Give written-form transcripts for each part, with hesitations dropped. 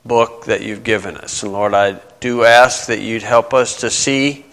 book that you've given us. And Lord, I do ask that you'd help us to see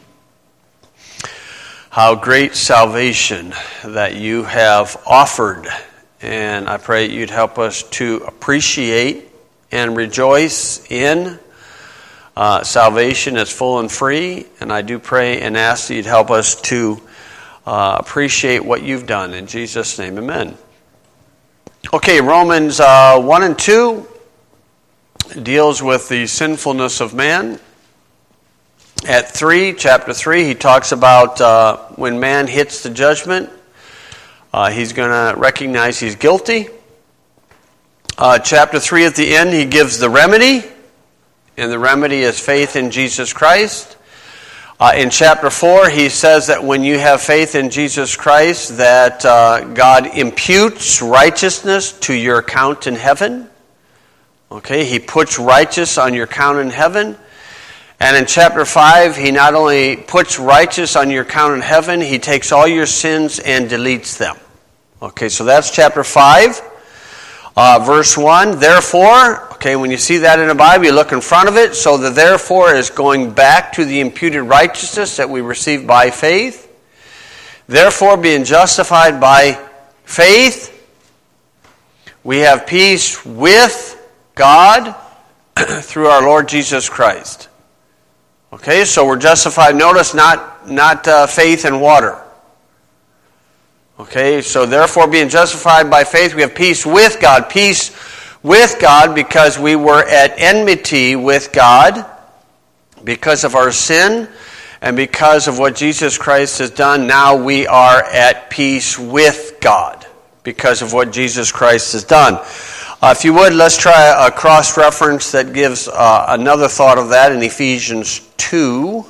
how great salvation that you have offered. And I pray you'd help us to appreciate and rejoice in salvation as full and free. And I do pray and ask that you'd help us to appreciate what you've done. In Jesus' name, amen. Okay, Romans 1 and 2 deals with the sinfulness of man. At chapter 3, he talks about when man hits the judgment, he's going to recognize he's guilty. Chapter 3 at the end, he gives the remedy, and the remedy is faith in Jesus Christ. In chapter 4, he says that when you have faith in Jesus Christ, that God imputes righteousness to your account in heaven. Okay, he puts righteous on your account in heaven. And in chapter 5, he not only puts righteous on your account in heaven, he takes all your sins and deletes them. Okay, so that's chapter 5. Verse 1, therefore, okay, when you see that in the Bible, you look in front of it. So the therefore is going back to the imputed righteousness that we receive by faith. Therefore, being justified by faith, we have peace with God through our Lord Jesus Christ. Okay, so we're justified. Notice not faith and water. Okay, so therefore being justified by faith, we have peace with God. Peace with God because we were at enmity with God because of our sin and because of what Jesus Christ has done. Now we are at peace with God because of what Jesus Christ has done. If you would, let's try a cross-reference that gives another thought of that in Ephesians 2.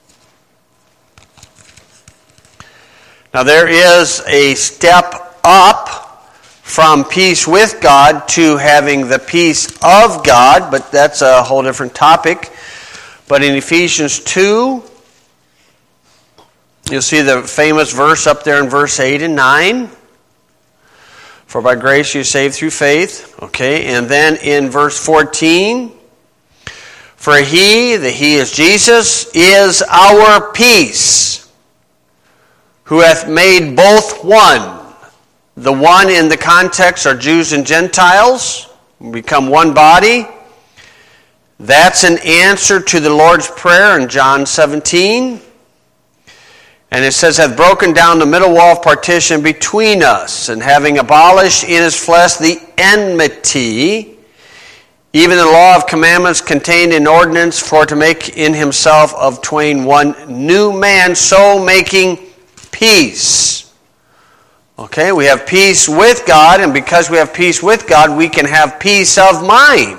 Now there is a step up from peace with God to having the peace of God, but that's a whole different topic. But in Ephesians 2, you'll see the famous verse up there in verse 8 and 9. For by grace you are saved through faith. Okay, and then in verse 14, for he, the he is Jesus, is our peace, who hath made both one. The one in the context are Jews and Gentiles, become one body. That's an answer to the Lord's Prayer in John 17. And it says, hath broken down the middle wall of partition between us, and having abolished in his flesh the enmity, even the law of commandments contained in ordinance, for to make in himself of twain one new man, so making peace. Okay, we have peace with God, and because we have peace with God, we can have peace of mind.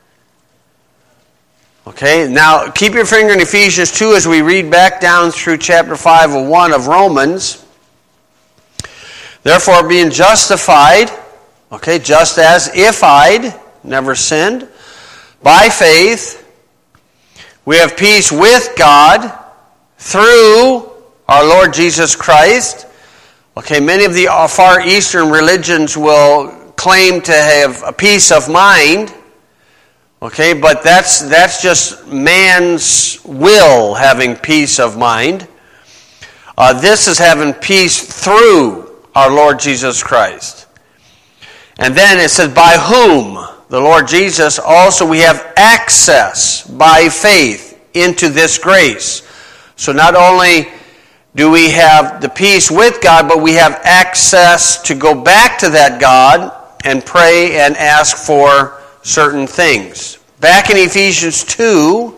Okay, now keep your finger in Ephesians 2 as we read back down through chapter 5 of 1 of Romans. Therefore, being justified, okay, just as if I'd never sinned, by faith, we have peace with God through our Lord Jesus Christ. Okay, many of the Far Eastern religions will claim to have a peace of mind. Okay, but that's just man's will having peace of mind. This is having peace through our Lord Jesus Christ. And then it says, by whom, the Lord Jesus, also we have access by faith into this grace. So not only do we have the peace with God, but we have access to go back to that God and pray and ask for certain things. Back in Ephesians 2,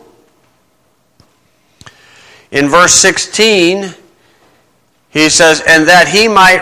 in verse 16, he says, and that he might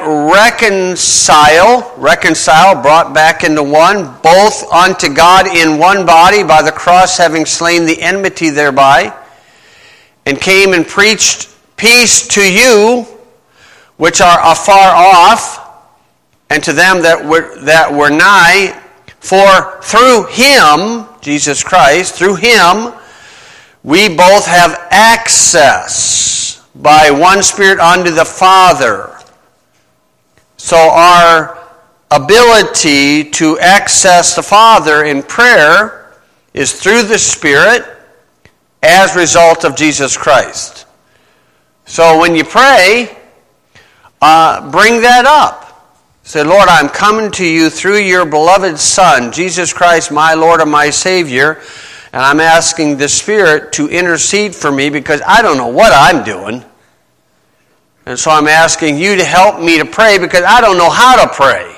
reconcile, brought back into one, both unto God in one body, by the cross having slain the enmity thereby, and came and preached peace to you, which are afar off, and to them that were nigh. For through him, Jesus Christ, through him, we both have access by one Spirit unto the Father. So our ability to access the Father in prayer is through the Spirit as a result of Jesus Christ. So when you pray, bring that up. Say, Lord, I'm coming to you through your beloved Son, Jesus Christ, my Lord and my Savior, and I'm asking the Spirit to intercede for me because I don't know what I'm doing. And so I'm asking you to help me to pray because I don't know how to pray.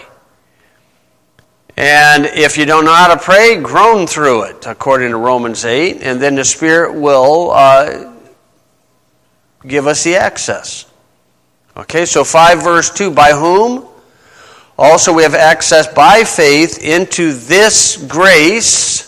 And if you don't know how to pray, groan through it, according to Romans 8, and then the Spirit will give us the access. Okay, so 5 verse 2, by whom also we have access by faith into this grace.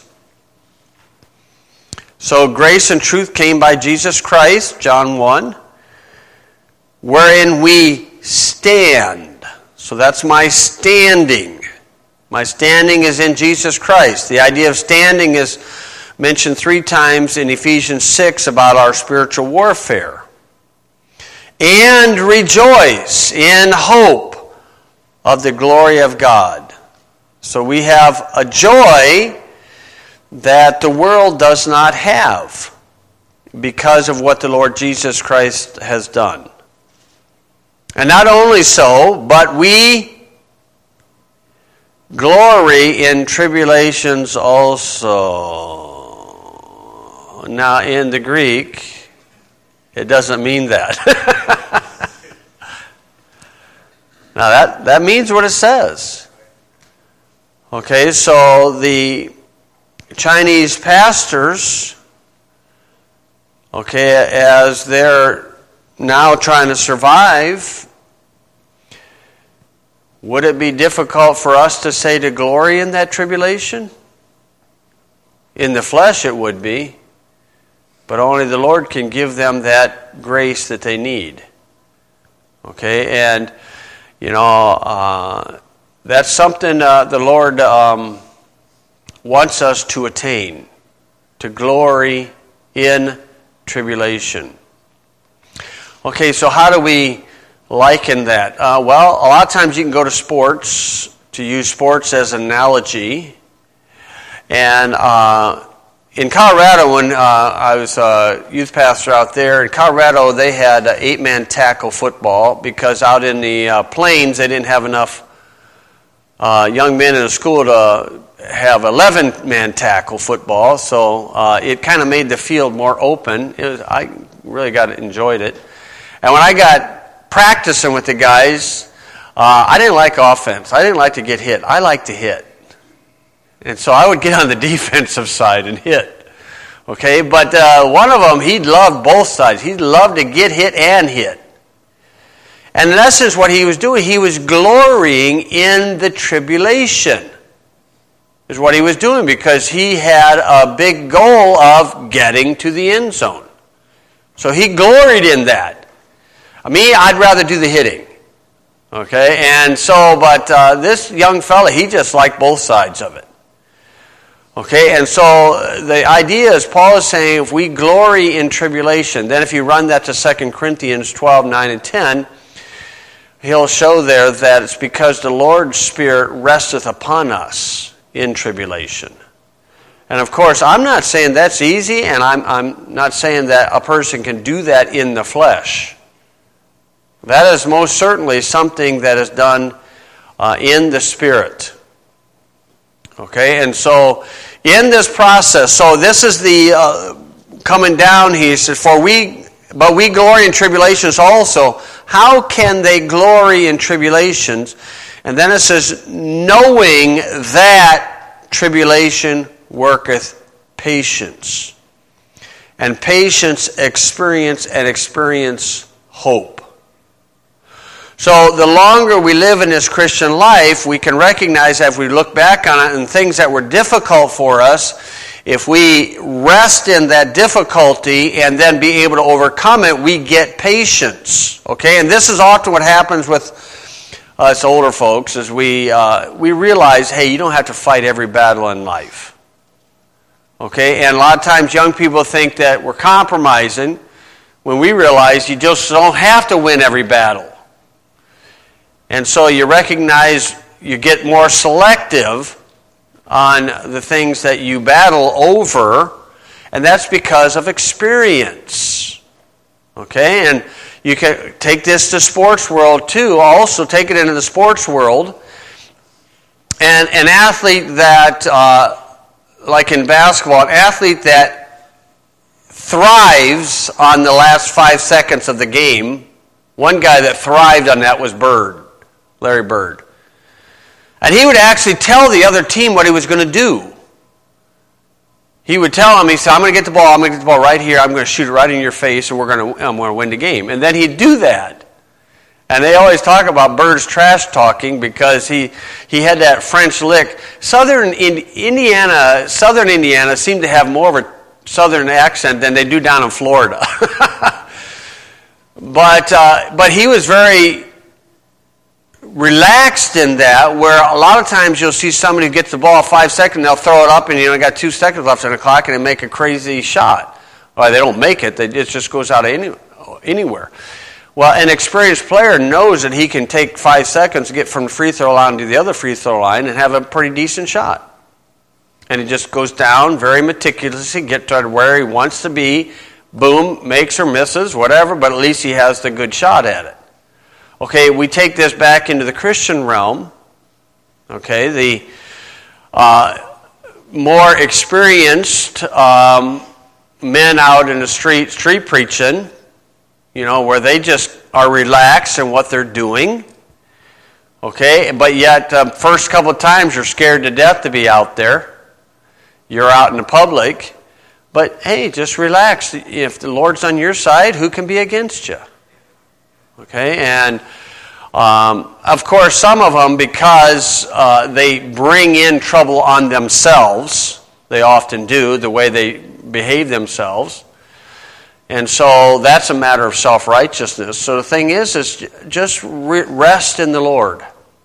So grace and truth came by Jesus Christ, John 1, wherein we stand. So that's my standing. My standing is in Jesus Christ. The idea of standing is mentioned 3 times in Ephesians 6 about our spiritual warfare. And rejoice in hope of the glory of God. So we have a joy that the world does not have because of what the Lord Jesus Christ has done. And not only so, but we glory in tribulations also. Now, in the Greek, it doesn't mean that. Now, that means what it says. Okay, so the Chinese pastors, okay, as they're now trying to survive, would it be difficult for us to say to glory in that tribulation? In the flesh it would be, but only the Lord can give them that grace that they need. Okay, and that's something the Lord wants us to attain, to glory in tribulation. Okay, so how do we liken that? Well, a lot of times you can go to sports, to use sports as an analogy. And in Colorado, when I was a youth pastor out there, in Colorado they had 8-man tackle football because out in the plains they didn't have enough young men in the school to have 11-man tackle football. So it kind of made the field more open. I really enjoyed it. And when I got practicing with the guys, I didn't like offense. I didn't like to get hit. I like to hit. And so I would get on the defensive side and hit. Okay, but one of them, he loved both sides. He loved to get hit and hit. And in essence, what he was doing, he was glorying in the tribulation, is what he was doing, because he had a big goal of getting to the end zone. So he gloried in that. Me, I'd rather do the hitting. Okay, and so, but this young fella, he just liked both sides of it. Okay, and so the idea is, Paul is saying, if we glory in tribulation, then if you run that to 2 Corinthians 12, 9, and 10, he'll show there that it's because the Lord's Spirit resteth upon us in tribulation. And of course, I'm not saying that's easy, and I'm not saying that a person can do that in the flesh. That is most certainly something that is done in the Spirit. Okay, and so in this process, so this is the coming down, he says, but we glory in tribulations also. How can they glory in tribulations? And then it says, knowing that tribulation worketh patience. And patience experience hope. So the longer we live in this Christian life, we can recognize as we look back on it and things that were difficult for us, if we rest in that difficulty and then be able to overcome it, we get patience. Okay, and this is often what happens with us older folks, is we realize, hey, you don't have to fight every battle in life. Okay, and a lot of times young people think that we're compromising when we realize you just don't have to win every battle. And so you recognize you get more selective on the things that you battle over, and that's because of experience. Okay? And you can take this to sports world too. Also take it into the sports world. And an athlete that, like in basketball, an athlete that thrives on the last 5 seconds of the game, one guy that thrived on that was Bird, Larry Bird. And he would actually tell the other team what he was going to do. He would tell them, he said, I'm going to get the ball right here, I'm going to shoot it right in your face, and I'm going to win the game. And then he'd do that. And they always talk about Bird's trash talking because he had that French lick. Southern Indiana seemed to have more of a southern accent than they do down in Florida. But he was very relaxed in that, where a lot of times you'll see somebody who gets the ball 5 seconds, they'll throw it up, and you only got 2 seconds left on the clock, and they make a crazy shot. Well, they don't make it; it just goes out anywhere. Well, an experienced player knows that he can take 5 seconds to get from the free throw line to the other free throw line and have a pretty decent shot. And he just goes down very meticulously, get to where he wants to be, boom, makes or misses, whatever, but at least he has the good shot at it. Okay, we take this back into the Christian realm. Okay, the more experienced men out in the street preaching, where they just are relaxed in what they're doing. Okay, but yet first couple of times you're scared to death to be out there. You're out in the public. But hey, just relax. If the Lord's on your side, who can be against you? Okay, and of course some of them, because they bring in trouble on themselves, they often do, the way they behave themselves. And so that's a matter of self-righteousness. So the thing is just rest in the Lord.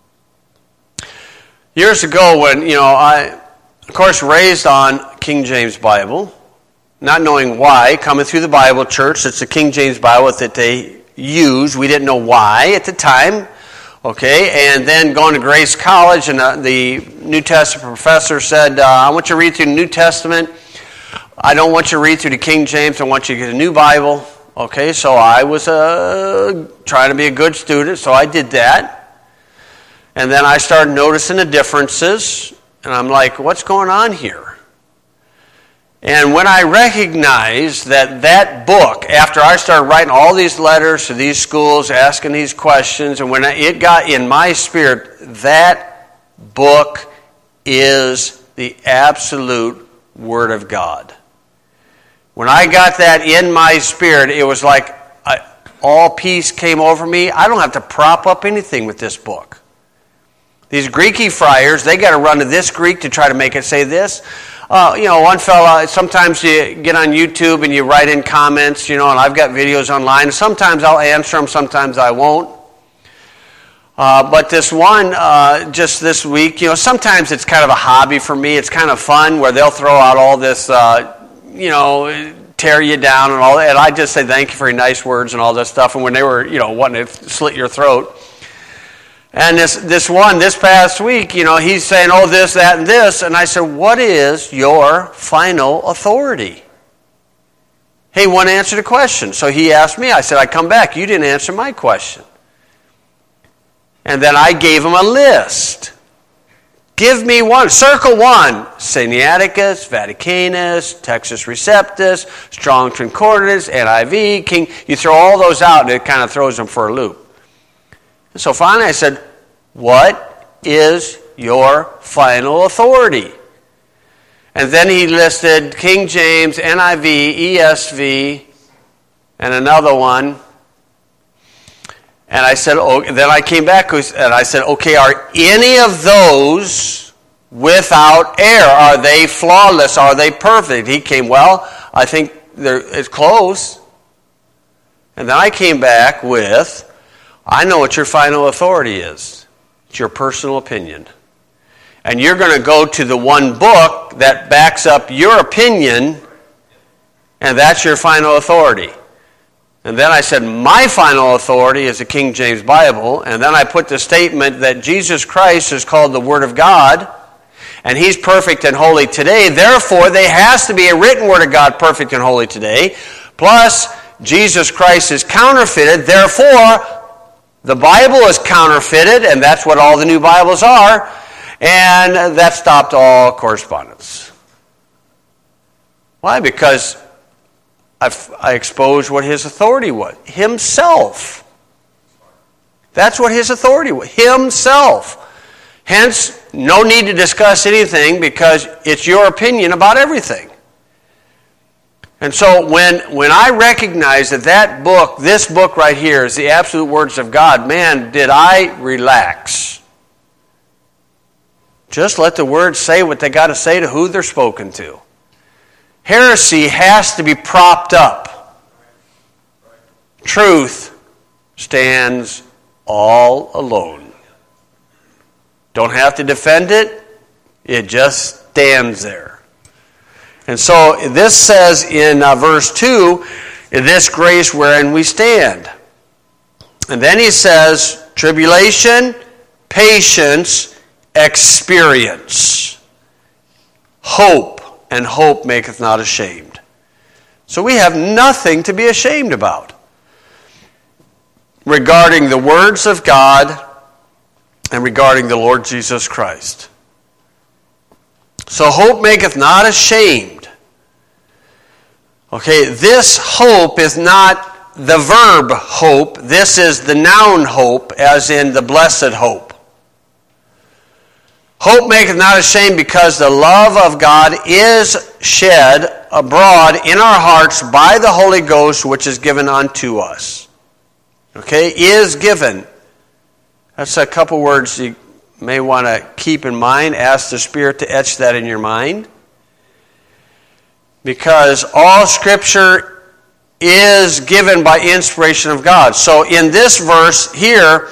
Years ago when, I, of course, raised on King James Bible, not knowing why, coming through the Bible church, it's the King James Bible that they use. We didn't know why at the time. Okay, and then going to Grace College, and the New Testament professor said, I want you to read through the New Testament. I don't want you to read through the King James. I want you to get a new Bible. Okay, so I was trying to be a good student, so I did that. And then I started noticing the differences, and I'm like, what's going on here? And when I recognized that book, after I started writing all these letters to these schools, asking these questions, and when it got in my spirit, that book is the absolute Word of God. When I got that in my spirit, it was like all peace came over me. I don't have to prop up anything with this book. These Greeky friars, they got to run to this Greek to try to make it say this. One fella, sometimes you get on YouTube and you write in comments, and I've got videos online. Sometimes I'll answer them, sometimes I won't. But this one, just this week, sometimes it's kind of a hobby for me. It's kind of fun where they'll throw out all this, tear you down and all that. And I just say thank you for your nice words and all this stuff. And when they were, wanting to slit your throat. And this past week, he's saying, oh, this, that, and this. And I said, what is your final authority? He wouldn't answer the question. So he asked me. I said, I come back. You didn't answer my question. And then I gave him a list. Give me one. Circle one. Sinaiticus, Vaticanus, Textus Receptus, Strong's Concordance, NIV, King. You throw all those out and it kind of throws them for a loop. So finally I said, what is your final authority? And then he listed King James, NIV, ESV, and another one. And I said, then I came back and I said, okay, are any of those without error? Are they flawless? Are they perfect? He came, well, I think it's close. And then I came back with, I know what your final authority is. It's your personal opinion. And you're going to go to the one book that backs up your opinion, and that's your final authority. And then I said, my final authority is the King James Bible. And then I put the statement that Jesus Christ is called the Word of God. and He's perfect and holy today. Therefore, there has to be a written Word of God perfect and holy today. Plus, Jesus Christ is counterfeited. Therefore, the Bible is counterfeited, and that's what all the new Bibles are. And that stopped all correspondence. Why? Because I exposed what His authority was. Himself. That's what His authority was. Himself. Hence, no need to discuss anything because it's your opinion about everything. And so when I recognize that book, this book right here, is the absolute words of God, man, did I relax. Just let the words say what they got to say to who they're spoken to. Heresy has to be propped up. Truth stands all alone. Don't have to defend it. It just stands there. And so this says in verse 2, in this grace wherein we stand. And then he says, tribulation, patience, experience, hope, and hope maketh not ashamed. So we have nothing to be ashamed about regarding the words of God and regarding the Lord Jesus Christ. So hope maketh not ashamed. Okay, this hope is not the verb hope. This is the noun hope, as in the blessed hope. Hope maketh not ashamed because the love of God is shed abroad in our hearts by the Holy Ghost, which is given unto us. Okay, is given. That's a couple words you may want to keep in mind. Ask the Spirit to etch that in your mind. Because all Scripture is given by inspiration of God. So in this verse here,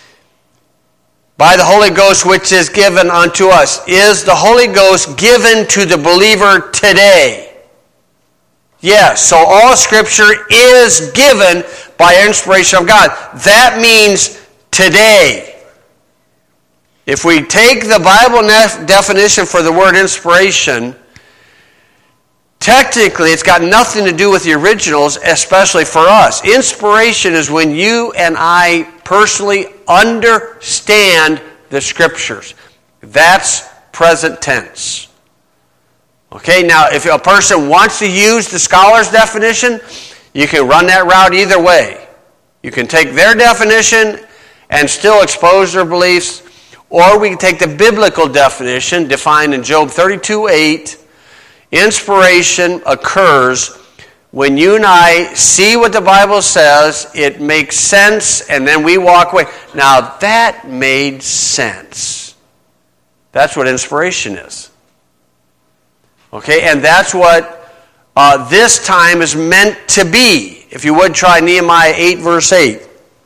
by the Holy Ghost which is given unto us, is the Holy Ghost given to the believer today? Yes, so all Scripture is given by inspiration of God. That means today. If we take the Bible definition for the word inspiration, technically it's got nothing to do with the originals, especially for us. Inspiration is when you and I personally understand the Scriptures. That's present tense. Okay, now if a person wants to use the scholar's definition, you can run that route either way. You can take their definition and still expose their beliefs, or we can take the biblical definition defined in Job 32:8. Inspiration occurs when you and I see what the Bible says, it makes sense, and then we walk away. Now that made sense. That's what inspiration is. Okay, and that's what this time is meant to be. If you would try Nehemiah 8, verse 8.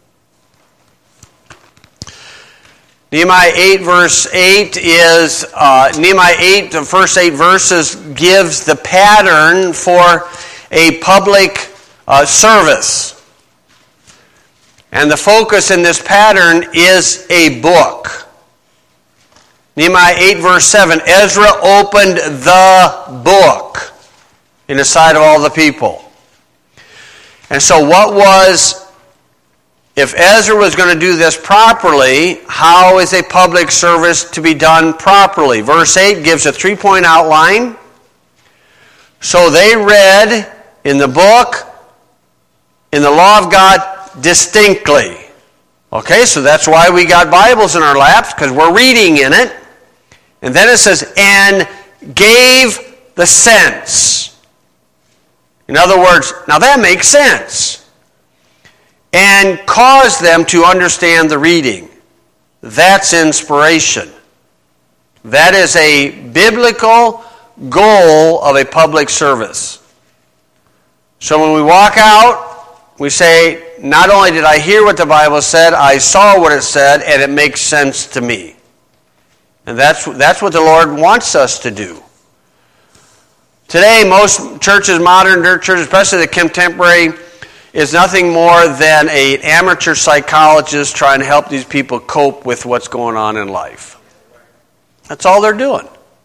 Nehemiah 8, verse 8 is, Nehemiah 8, the first 8 verses, gives the pattern for a public service. And the focus in this pattern is a book. Nehemiah 8, verse 7, Ezra opened the book in the sight of all the people. And so what was... If Ezra was going to do this properly, how is a public service to be done properly? Verse 8 gives a 3-point outline. So they read in the book, in the law of God, distinctly. Okay, so that's why we got Bibles in our laps, because we're reading in it. And then it says, and gave the sense. In other words, now that makes sense. And cause them to understand the reading. That's inspiration. That is a biblical goal of a public service. So when we walk out, we say, not only did I hear what the Bible said, I saw what it said, and it makes sense to me. And that's what the Lord wants us to do. Today, most churches, modern churches, especially the contemporary, is nothing more than an amateur psychologist trying to help these people cope with what's going on in life. That's all they're doing.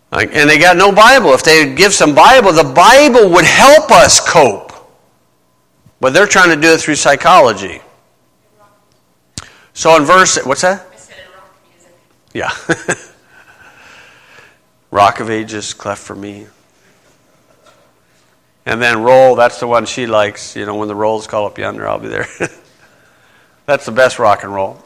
And they got no Bible. If they give some Bible, the Bible would help us cope. But they're trying to do it through psychology. So in verse, what's that? I said in rock music. Yeah. Rock of Ages, cleft for me. And then roll, that's the one she likes. You know, when the roll's call up yonder, I'll be there. That's the best rock and roll.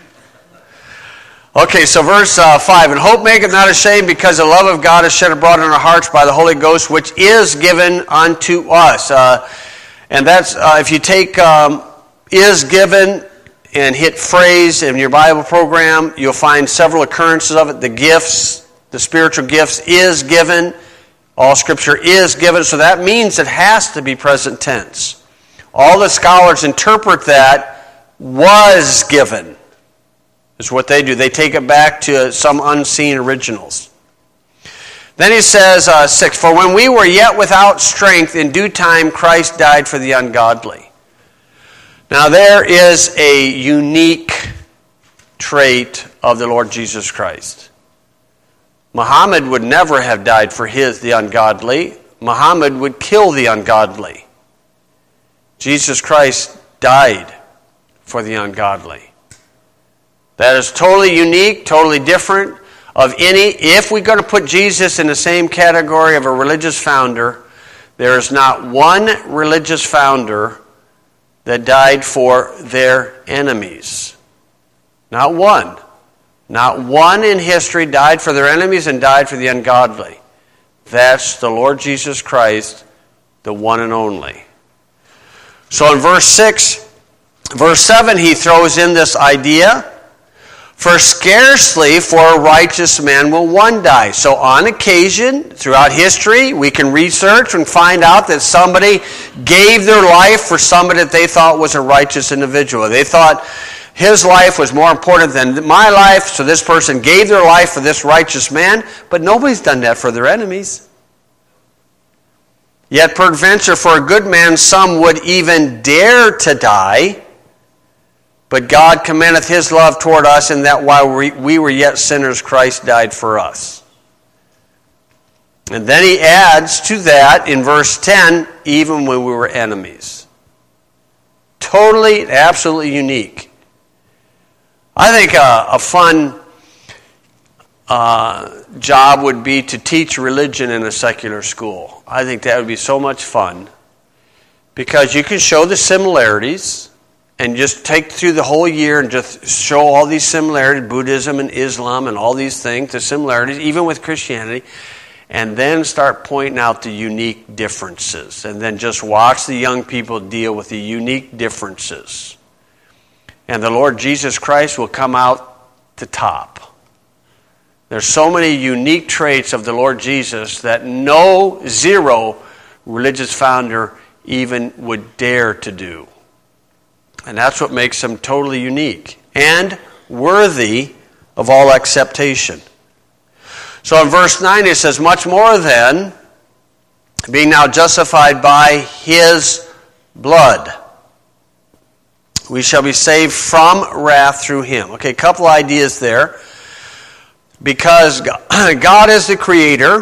Okay, so verse 5. And hope maketh not ashamed, because the love of God is shed abroad in our hearts by the Holy Ghost, which is given unto us. And that's, if you take is given and hit phrase in your Bible program, you'll find several occurrences of it. The gifts, the spiritual gifts is given. All Scripture is given. So that means it has to be present tense. All the scholars interpret that was given. Is what they do. They take it back to some unseen originals. Then he says, 6, For when we were yet without strength, in due time Christ died for the ungodly. Now there is a unique trait of the Lord Jesus Christ. Muhammad would never have died for the ungodly. Muhammad would kill the ungodly. Jesus Christ died for the ungodly. That is totally unique, totally different of any. If we're going to put Jesus in the same category of a religious founder, there is not one religious founder that died for their enemies. Not one. Not one in history died for their enemies and died for the ungodly. That's the Lord Jesus Christ, the one and only. So in verse 7, he throws in this idea, for scarcely for a righteous man will one die. So on occasion, throughout history, we can research and find out that somebody gave their life for somebody that they thought was a righteous individual. They thought his life was more important than my life, so this person gave their life for this righteous man, but nobody's done that for their enemies. Yet peradventure for a good man some would even dare to die, but God commendeth his love toward us, in that while we were yet sinners, Christ died for us. And then he adds to that in verse 10, even when we were enemies. Totally, absolutely unique. I think a fun job would be to teach religion in a secular school. I think that would be so much fun, because you can show the similarities and just take through the whole year and just show all these similarities, Buddhism and Islam and all these things, the similarities, even with Christianity, and then start pointing out the unique differences, and then just watch the young people deal with the unique differences. And the Lord Jesus Christ will come out the top. There's so many unique traits of the Lord Jesus that zero religious founder even would dare to do. And that's what makes him totally unique and worthy of all acceptation. So in verse 9 it says, much more then, being now justified by his blood, we shall be saved from wrath through him. Okay, a couple ideas there. Because God is the creator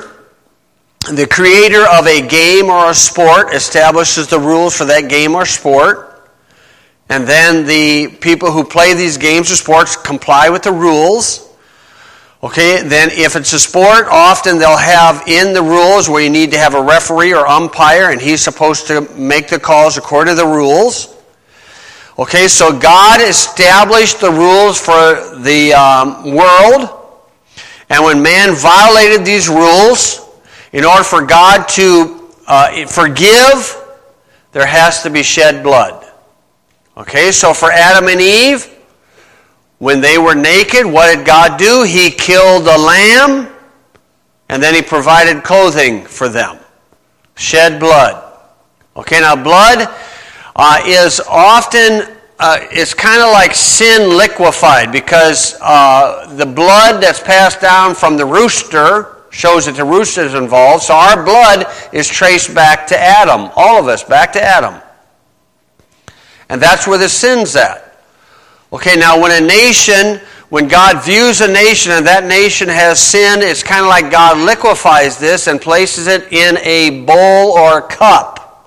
of a game or a sport establishes the rules for that game or sport. And then the people who play these games or sports comply with the rules. Okay, then if it's a sport, often they'll have in the rules where you need to have a referee or umpire, and he's supposed to make the calls according to the rules. Okay, so God established the rules for the world. And when man violated these rules, in order for God to forgive, there has to be shed blood. Okay, so for Adam and Eve, when they were naked, what did God do? He killed a lamb, and then he provided clothing for them. Shed blood. Okay, now blood is often, it's kind of like sin liquefied, because the blood that's passed down from the rooster shows that the rooster is involved. So our blood is traced back to Adam. All of us, back to Adam. And that's where the sin's at. Okay, now when a nation when God views a nation and that nation has sinned, it's kind of like God liquefies this and places it in a bowl or a cup.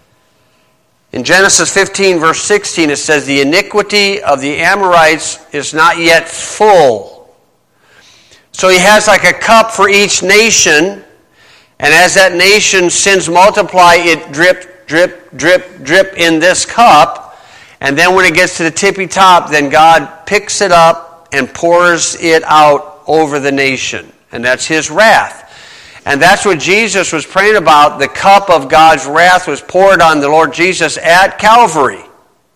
In Genesis 15, verse 16, it says, the iniquity of the Amorites is not yet full. So he has like a cup for each nation, and as that nation's sins multiply, it drip, drip, drip, drip in this cup. And then when it gets to the tippy top, then God picks it up and pours it out over the nation. And that's his wrath. And that's what Jesus was praying about. The cup of God's wrath was poured on the Lord Jesus at Calvary.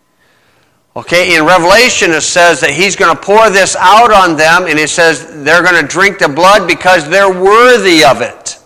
Okay, in Revelation it says that he's going to pour this out on them, and it says they're going to drink the blood because they're worthy of it.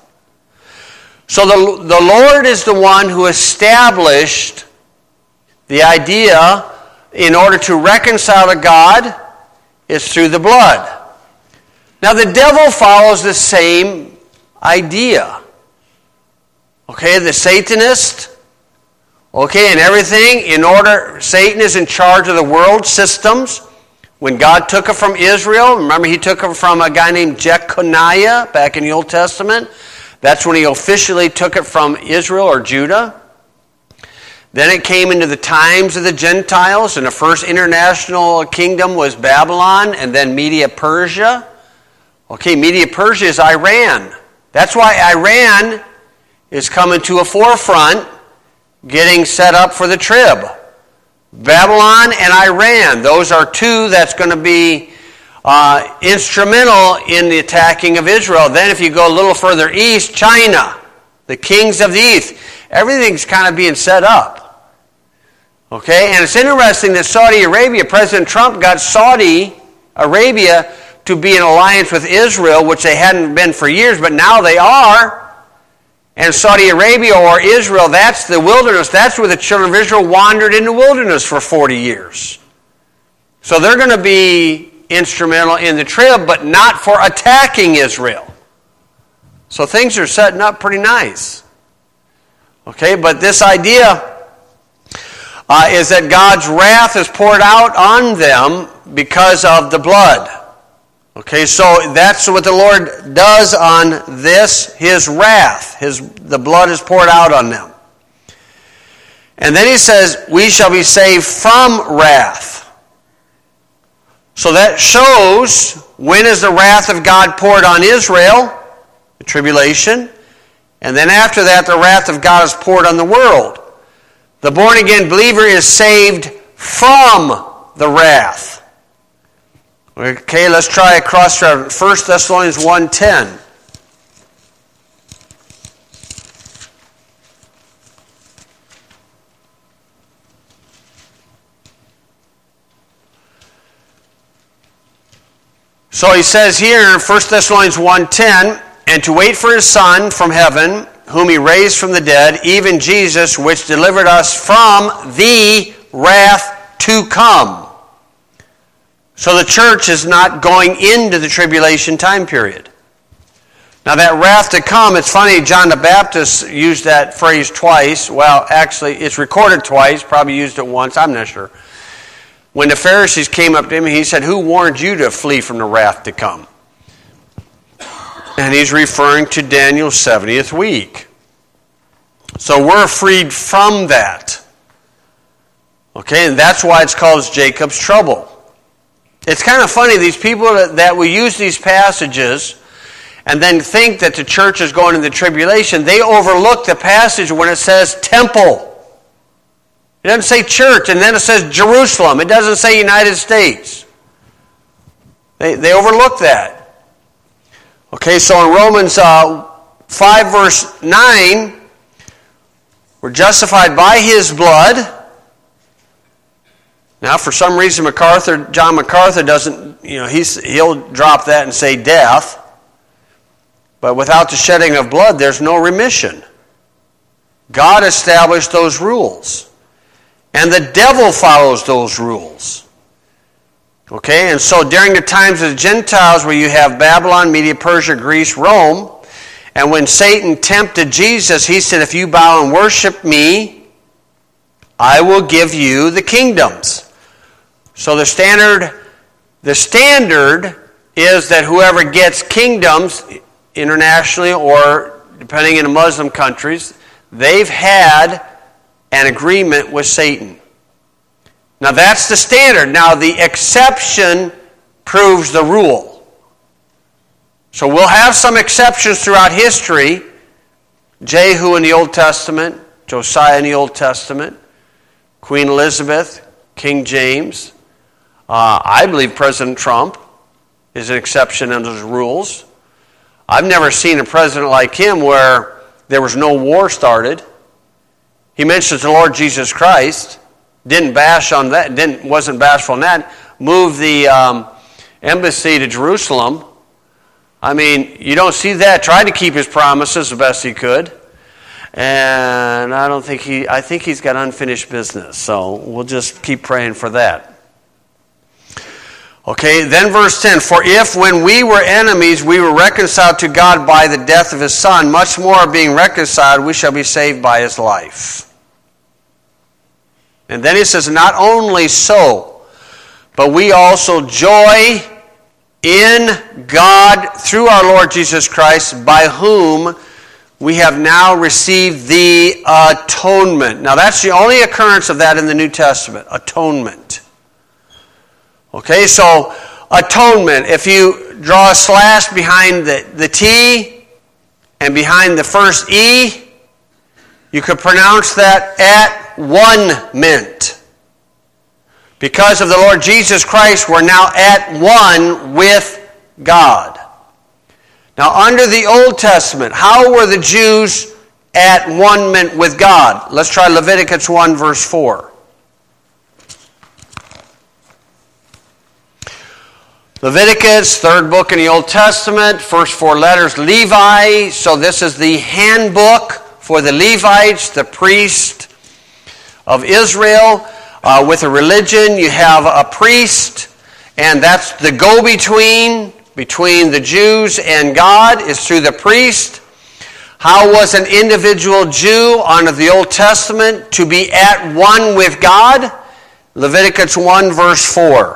So the Lord is the one who established the idea in order to reconcile to God is through the blood. Now the devil follows the same idea. Okay, the Satanist, and everything, Satan is in charge of the world systems. When God took it from Israel, remember he took it from a guy named Jeconiah back in the Old Testament. That's when he officially took it from Israel or Judah. Then it came into the times of the Gentiles, and the first international kingdom was Babylon, and then Media-Persia. Okay, Media-Persia is Iran. That's why Iran is coming to a forefront, getting set up for the trib. Babylon and Iran, those are two that's going to be instrumental in the attacking of Israel. Then if you go a little further east, China, the kings of the east. Everything's kind of being set up. Okay, and it's interesting that Saudi Arabia, President Trump got Saudi Arabia to be in alliance with Israel, which they hadn't been for years, but now they are. And Saudi Arabia or Israel, that's the wilderness. That's where the children of Israel wandered in the wilderness for 40 years. So they're going to be instrumental in the trib, but not for attacking Israel. So things are setting up pretty nice. Okay, but this idea is that God's wrath is poured out on them because of the blood. Okay, so that's what the Lord does on this, his wrath. The blood is poured out on them. And then he says, we shall be saved from wrath. So that shows, when is the wrath of God poured on Israel? The tribulation. And then after that, the wrath of God is poured on the world. The born-again believer is saved from the wrath. Okay, let's try a cross-reference. 1 Thessalonians 1:10. So he says here in 1 Thessalonians 1:10, and to wait for his Son from heaven, whom he raised from the dead, even Jesus, which delivered us from the wrath to come. So the church is not going into the tribulation time period. Now that wrath to come, it's funny, John the Baptist used that phrase twice. Well, actually, it's recorded twice, probably used it once, I'm not sure. When the Pharisees came up to him, he said, who warned you to flee from the wrath to come? And he's referring to Daniel's 70th week. So we're freed from that. Okay, and that's why it's called Jacob's trouble. It's kind of funny, these people that will use these passages and then think that the church is going into the tribulation, they overlook the passage when it says temple. It doesn't say church, and then it says Jerusalem. It doesn't say United States. They overlook that. Okay, so in Romans 5 verse 9, we're justified by his blood. Now, for some reason, John MacArthur doesn't, he'll drop that and say death. But without the shedding of blood, there's no remission. God established those rules. And the devil follows those rules. Okay, and so during the times of the Gentiles, where you have Babylon, Media, Persia, Greece, Rome, and when Satan tempted Jesus, he said, if you bow and worship me, I will give you the kingdoms. So the standard The standard is that whoever gets kingdoms internationally or depending in the Muslim countries, they've had an agreement with Satan. Now that's the standard. Now the exception proves the rule. So we'll have some exceptions throughout history. Jehu in the Old Testament, Josiah in the Old Testament, Queen Elizabeth, King James. I believe President Trump is an exception under the rules. I've never seen a president like him where there was no war started. He mentions the Lord Jesus Christ, didn't bash on that, wasn't bashful on that, moved the embassy to Jerusalem. I mean, you don't see that. Tried to keep his promises the best he could. And I think he's got unfinished business. So we'll just keep praying for that. Okay, then verse 10, for if when we were enemies we were reconciled to God by the death of his Son, much more being reconciled we shall be saved by his life. And then he says, not only so, but we also joy in God through our Lord Jesus Christ, by whom we have now received the atonement. Now that's the only occurrence of that in the New Testament, atonement. Okay, so atonement, if you draw a slash behind the T and behind the first E, you could pronounce that at one-ment. Because of the Lord Jesus Christ, we're now at one with God. Now, under the Old Testament, how were the Jews at one-ment with God? Let's try Leviticus 1, verse 4. Leviticus, third book in the Old Testament, first four letters, Levi. So this is the handbook for the Levites, the priest of Israel. With a religion, you have a priest, and that's the go-between between the Jews and God is through the priest. How was an individual Jew under the Old Testament to be at one with God? Leviticus 1, verse 4.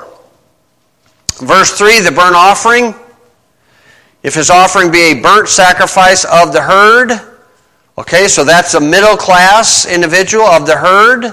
Verse 3, the burnt offering. If his offering be a burnt sacrifice of the herd. Okay, so that's a middle class individual of the herd.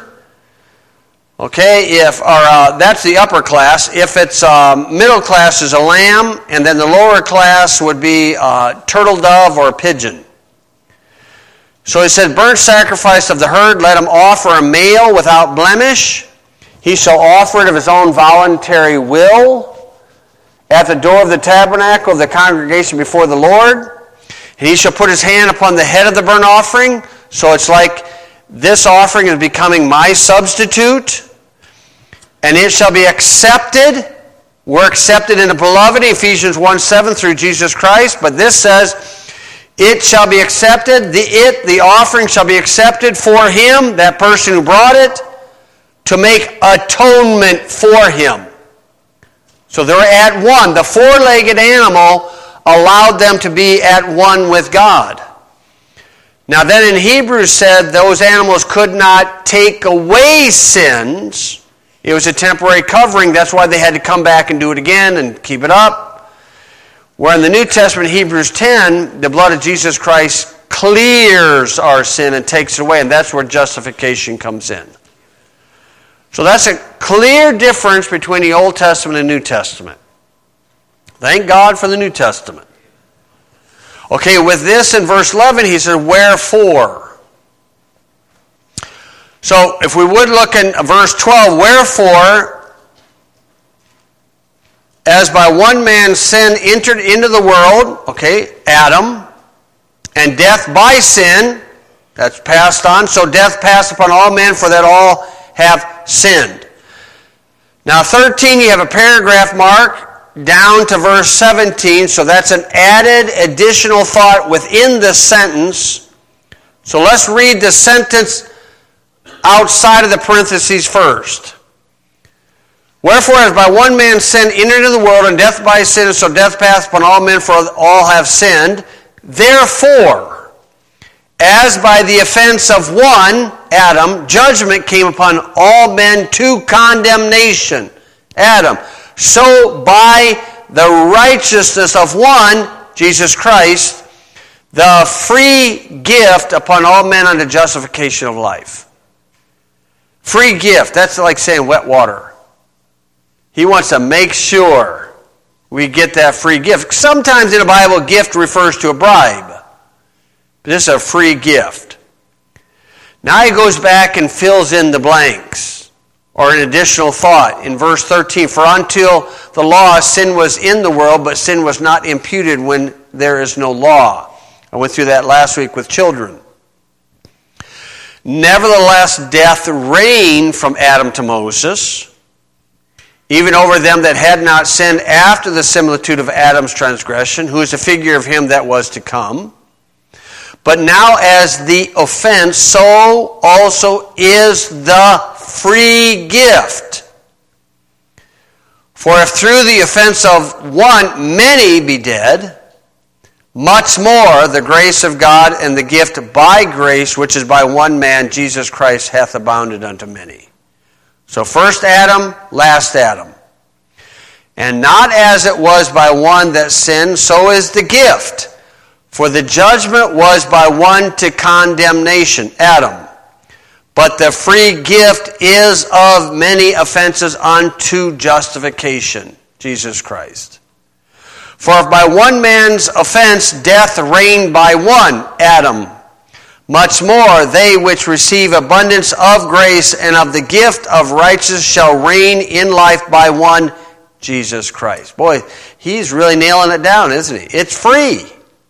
Okay, that's the upper class. If it's middle class is a lamb, and then the lower class would be a turtle dove or a pigeon. So he said, burnt sacrifice of the herd, let him offer a male without blemish. He shall offer it of his own voluntary will at the door of the tabernacle of the congregation before the Lord. And he shall put his hand upon the head of the burnt offering. So it's like this offering is becoming my substitute. And it shall be accepted. We're accepted in the beloved, Ephesians 1:7 through Jesus Christ. But this says, it shall be accepted. The offering shall be accepted for him, that person who brought it, to make atonement for him. So they're at one. The four-legged animal allowed them to be at one with God. Now then in Hebrews said those animals could not take away sins. It was a temporary covering. That's why they had to come back and do it again and keep it up. Where in the New Testament, Hebrews 10, the blood of Jesus Christ clears our sin and takes it away. And that's where justification comes in. So that's a clear difference between the Old Testament and New Testament. Thank God for the New Testament. Okay, with this in verse 11, he said, wherefore? So if we would look in verse 12, wherefore, as by one man sin entered into the world, okay, Adam, and death by sin, that's passed on, so death passed upon all men, for that all have sinned. Now 13, you have a paragraph mark down to verse 17, so that's an added additional thought within the sentence. So let's read the sentence outside of the parentheses first. Wherefore, as by one man sin entered into the world, and death by sin, so death passed upon all men, for all have sinned. Therefore, as by the offense of one, Adam, judgment came upon all men to condemnation. Adam. so by the righteousness of one, Jesus Christ, the free gift upon all men unto justification of life. Free gift, that's like saying wet water. He wants to make sure we get that free gift. Sometimes in the Bible, gift refers to a bribe. But this is a free gift. Now he goes back and fills in the blanks, or an additional thought in verse 13. For until the law, sin was in the world, but sin was not imputed when there is no law. I went through that last week with children. Nevertheless, death reigned from Adam to Moses, even over them that had not sinned after the similitude of Adam's transgression, who is a figure of him that was to come. But now as the offense, so also is the free gift. For if through the offense of one many be dead, much more the grace of God and the gift by grace, which is by one man, Jesus Christ, hath abounded unto many. So first Adam, last Adam. And not as it was by one that sinned, so is the gift. For the judgment was by one to condemnation, Adam. But the free gift is of many offenses unto justification, Jesus Christ. For if by one man's offense death reigned by one, Adam, much more they which receive abundance of grace and of the gift of righteousness shall reign in life by one, Jesus Christ. Boy, he's really nailing it down, isn't he? It's free.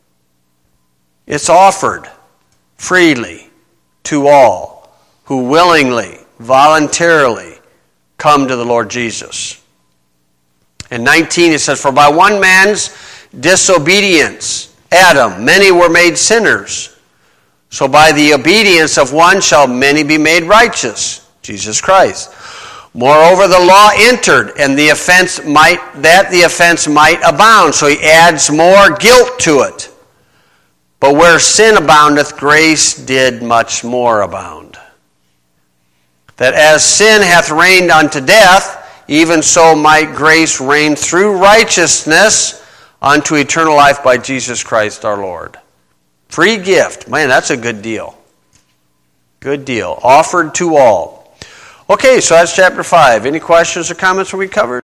It's offered freely to all who willingly, voluntarily come to the Lord Jesus. In 19 it says, for by one man's disobedience, Adam, many were made sinners. So by the obedience of one shall many be made righteous, Jesus Christ. Moreover, the law entered, and the offense might abound. So he adds more guilt to it. But where sin aboundeth, grace did much more abound. That as sin hath reigned unto death, even so might grace reign through righteousness unto eternal life by Jesus Christ our Lord. Free gift. Man, that's a good deal. Good deal. Offered to all. Okay, so that's chapter 5. Any questions or comments we covered?